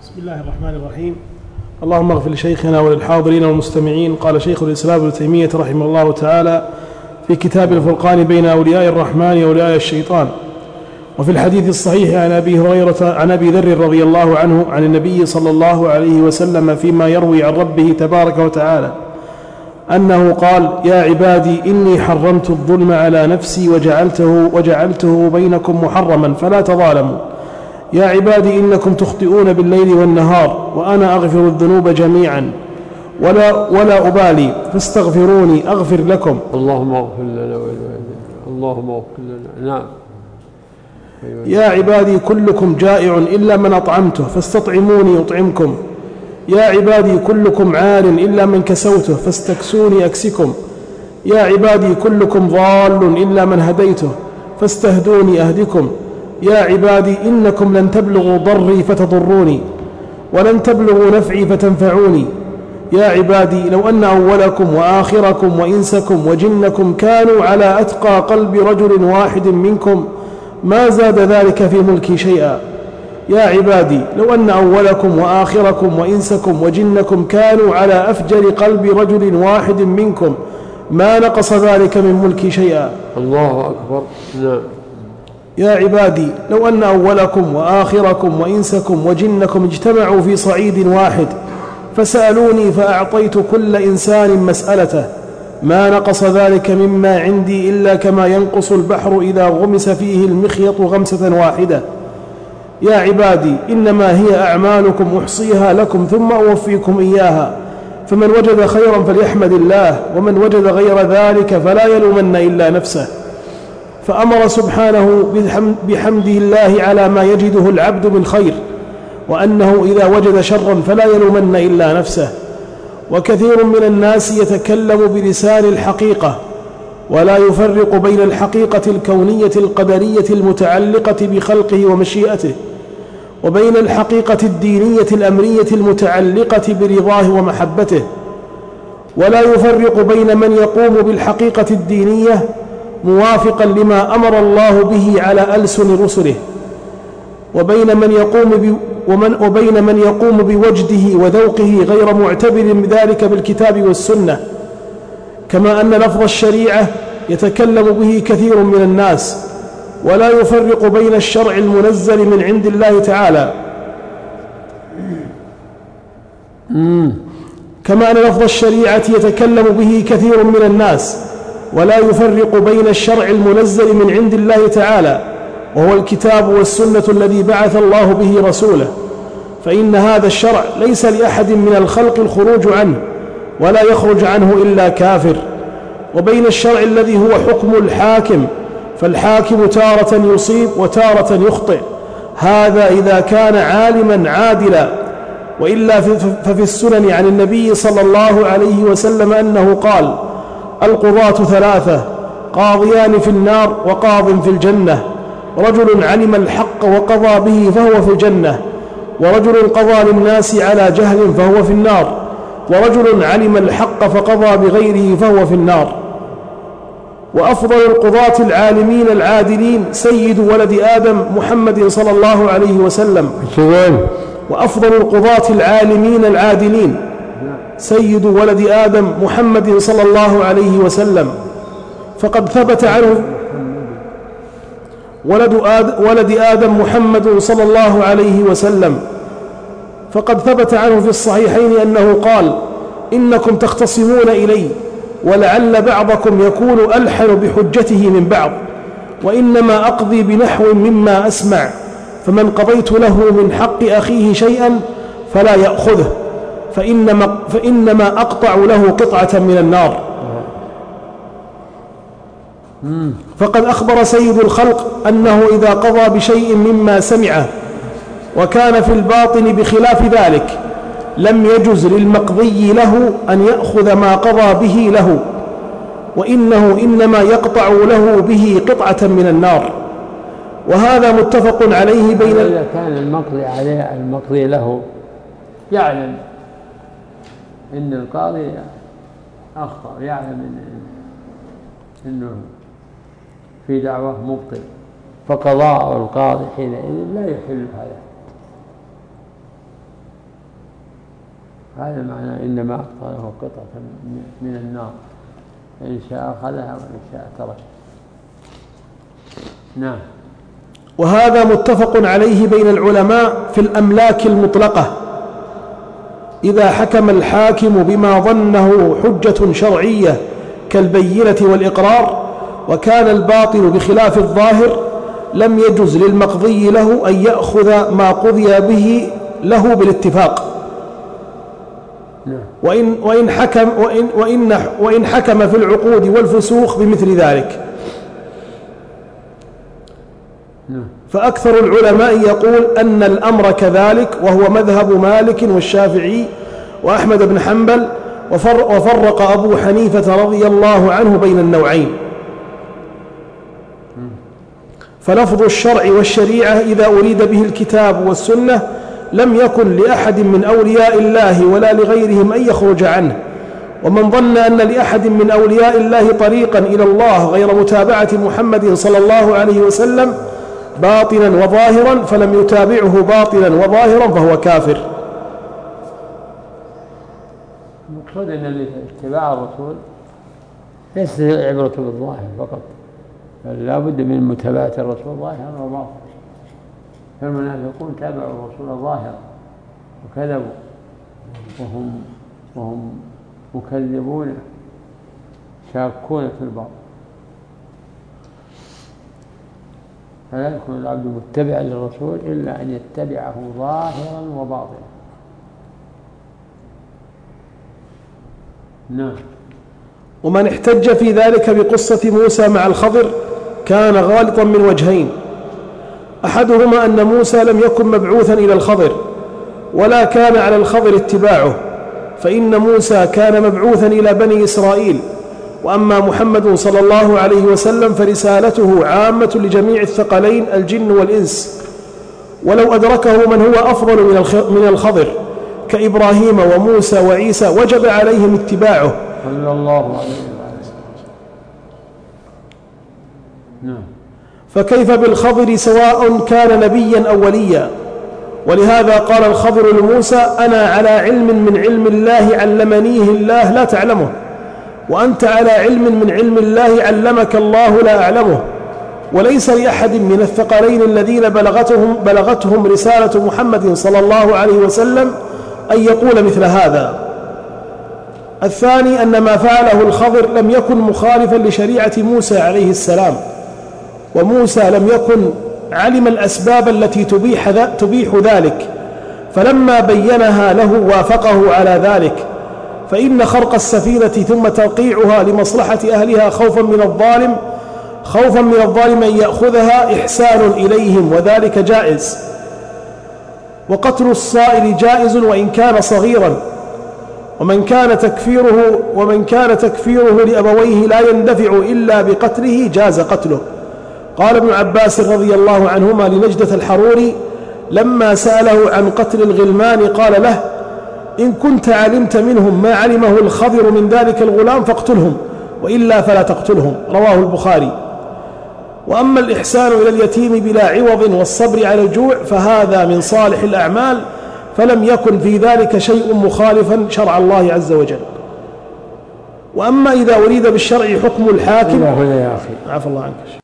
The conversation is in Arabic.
بسم الله الرحمن الرحيم. اللهم اغفر لشيخنا وللحاضرين والمستمعين. قال شيخ الإسلام ابن تيمية رحمه الله تعالى في كتاب الفرقان بين أولياء الرحمن وأولياء الشيطان: وفي الحديث الصحيح عن أبي ذر رضي الله عنه عن النبي صلى الله عليه وسلم فيما يروي عن ربه تبارك وتعالى أنه قال: يا عبادي إني حرمت الظلم على نفسي وجعلته بينكم محرما فلا تظالموا. يا عبادي إنكم تخطئون بالليل والنهار وأنا أغفر الذنوب جميعا ولا أبالي فاستغفروني أغفر لكم. اللهم اغفر لنا ولوالدينا. اللهم اغفر لنا. نعم. يا عبادي كلكم جائع إلا من أطعمته فاستطعموني أطعمكم. يا عبادي كلكم عار إلا من كسوته فاستكسوني أكسكم. يا عبادي كلكم ضال إلا من هديته فاستهدوني أهدكم. يا عبادي إنكم لن تبلغوا ضري فتضروني ولن تبلغوا نفعي فتنفعوني. يا عبادي لو أن أولكم وآخركم وإنسكم وجنكم كانوا على أتقى قلب رجل واحد منكم ما زاد ذلك في ملكي شيئا. يا عبادي لو أن أولكم وآخركم وإنسكم وجنكم كانوا على أفجر قلب رجل واحد منكم ما نقص ذلك من ملكي شيئا. الله أكبر. نعم. يا عبادي لو أن أولكم وآخركم وإنسكم وجنكم اجتمعوا في صعيد واحد فسألوني فأعطيت كل إنسان مسألته ما نقص ذلك مما عندي إلا كما ينقص البحر إذا غمس فيه المخيط غمسة واحدة. يا عبادي إنما هي أعمالكم أحصيها لكم ثم أوفيكم إياها، فمن وجد خيرا فليحمد الله ومن وجد غير ذلك فلا يلومن إلا نفسه. فأمر سبحانه بحمده الله على ما يجده العبد من خير، وأنه إذا وجد شرا فلا يلومن إلا نفسه. وكثير من الناس يتكلم بلسان الحقيقة ولا يفرق بين الحقيقة الكونية القدرية المتعلقة بخلقه ومشيئته وبين الحقيقة الدينية الأمرية المتعلقة برضاه ومحبته، ولا يفرق بين من يقوم بالحقيقة الدينية موافقا لما أمر الله به على ألسن رسله وبين من يقوم بوجده وذوقه غير معتبر بذلك بالكتاب والسنة. كما أن لفظ الشريعة يتكلم به كثير من الناس ولا يفرق بين الشرع المنزل من عند الله تعالى كما أن لفظ الشريعة يتكلم به كثير من الناس ولا يفرق بين الشرع المنزل من عند الله تعالى وهو الكتاب والسنة الذي بعث الله به رسوله، فإن هذا الشرع ليس لأحد من الخلق الخروج عنه ولا يخرج عنه إلا كافر. وبين الشرع الذي هو حكم الحاكم، فالحاكم تارة يصيب وتارة يخطئ، هذا إذا كان عالما عادلا، وإلا ففي السنن عن النبي صلى الله عليه وسلم أنه قال: القضاة ثلاثة، قاضيان في النار وقاض في الجنة، رجل علم الحق وقضى به فهو في الجنة، ورجل قضى للناس على جهل فهو في النار، ورجل علم الحق فقضى بغيره فهو في النار. وأفضل القضاة العالمين العادلين سيد ولد آدم محمد صلى الله عليه وسلم. وأفضل القضاة العالمين العادلين سيد ولد آدم محمد صلى الله عليه وسلم، فقد ثبت عنه ولد آدم محمد صلى الله عليه وسلم، فقد ثبت عنه في الصحيحين أنه قال: إنكم تختصمون إلي ولعل بعضكم يكون ألحن بحجته من بعض، وإنما أقضي بنحو مما أسمع، فمن قضيت له من حق أخيه شيئا فلا يأخذه فإنما أقطع له قطعة من النار. فقد أخبر سيد الخلق أنه إذا قضى بشيء مما سمعه وكان في الباطن بخلاف ذلك لم يجز للمقضي له أن يأخذ ما قضى به له، وإنه إنما يقطع له به قطعة من النار. وهذا متفق عليه بين إذا كان المقضي له يعلم إن القاضي أخطأ، يعلم إنه في دعوة مبطل، فقضاء القاضي حينئذ لا يحل هذا. هذا معنى إنما أعطى له قطعة من النار، إن شاء أخذها وإن شاء ترك. نعم. وهذا متفق عليه بين العلماء في الأملاك المطلقة، إذا حكم الحاكم بما ظنه حجة شرعية كالبينة والإقرار وكان الباطل بخلاف الظاهر، لم يجز للمقضي له أن يأخذ ما قضي به له بالاتفاق، وإن حكم في العقود والفسوق بمثل ذلك. فأكثر العلماء يقول أن الأمر كذلك، وهو مذهب مالك والشافعي وأحمد بن حنبل، وفرق أبو حنيفة رضي الله عنه بين النوعين. فلفظ الشرع والشريعة إذا أريد به الكتاب والسنة لم يكن لأحد من أولياء الله ولا لغيرهم أن يخرج عنه، ومن ظن أن لأحد من أولياء الله طريقا إلى الله غير متابعة محمد صلى الله عليه وسلم باطنا وظاهرا فلم يتابعه باطنا وظاهرا فهو كافر. المقصود أن اتباع الرسول ليس عبرة بالظاهر فقط، بل لا بد من متابعة الرسول ظاهرا وباطنا. فالمنافقون تابعوا الرسول ظاهرا وكذبوا وهم مكذبون شاكون في الباطل، فلا يكون العبد متبعا للرسول إلا أن يتبعه ظاهرا وباطنا. نعم. ومن احتج في ذلك بقصة موسى مع الخضر كان غالطا من وجهين: أحدهما أن موسى لم يكن مبعوثا إلى الخضر ولا كان على الخضر اتباعه، فإن موسى كان مبعوثا إلى بني إسرائيل، وأما محمد صلى الله عليه وسلم فرسالته عامة لجميع الثقلين الجن والإنس، ولو أدركه من هو أفضل من الخضر كإبراهيم وموسى وعيسى وجب عليهم اتباعه صلى الله عليه وسلم. نعم. فكيف بالخضر سواء كان نبيا أو وليا؟ ولهذا قال الخضر لموسى: أنا على علم من علم الله علمنيه الله لا تعلمه، وأنت على علم من علم الله علمك الله لا أعلمه. وليس لأحد من الثقلين الذين بلغتهم رسالة محمد صلى الله عليه وسلم أن يقول مثل هذا. الثاني أن ما فعله الخضر لم يكن مخالفا لشريعة موسى عليه السلام، وموسى لم يكن علم الأسباب التي تبيح ذلك، فلما بينها له وافقه على ذلك. فإن خرق السفينة ثم ترقيعها لمصلحة أهلها خوفا من الظالم أن يأخذها إحسان إليهم، وذلك جائز. وقتل الصائل جائز وإن كان صغيرا، ومن كان تكفيره لأبويه لا يندفع إلا بقتله جاز قتله. قال ابن عباس رضي الله عنهما لنجدة الحروري لما سأله عن قتل الغلمان قال له: إن كنت علمت منهم ما علمه الخضر من ذلك الغلام فاقتلهم، وإلا فلا تقتلهم. رواه البخاري. وأما الإحسان إلى اليتيم بلا عوض والصبر على الجوع فهذا من صالح الأعمال، فلم يكن في ذلك شيء مخالفا شرع الله عز وجل. وأما إذا أريد بالشرع حكم الحاكم. عفى الله عنك.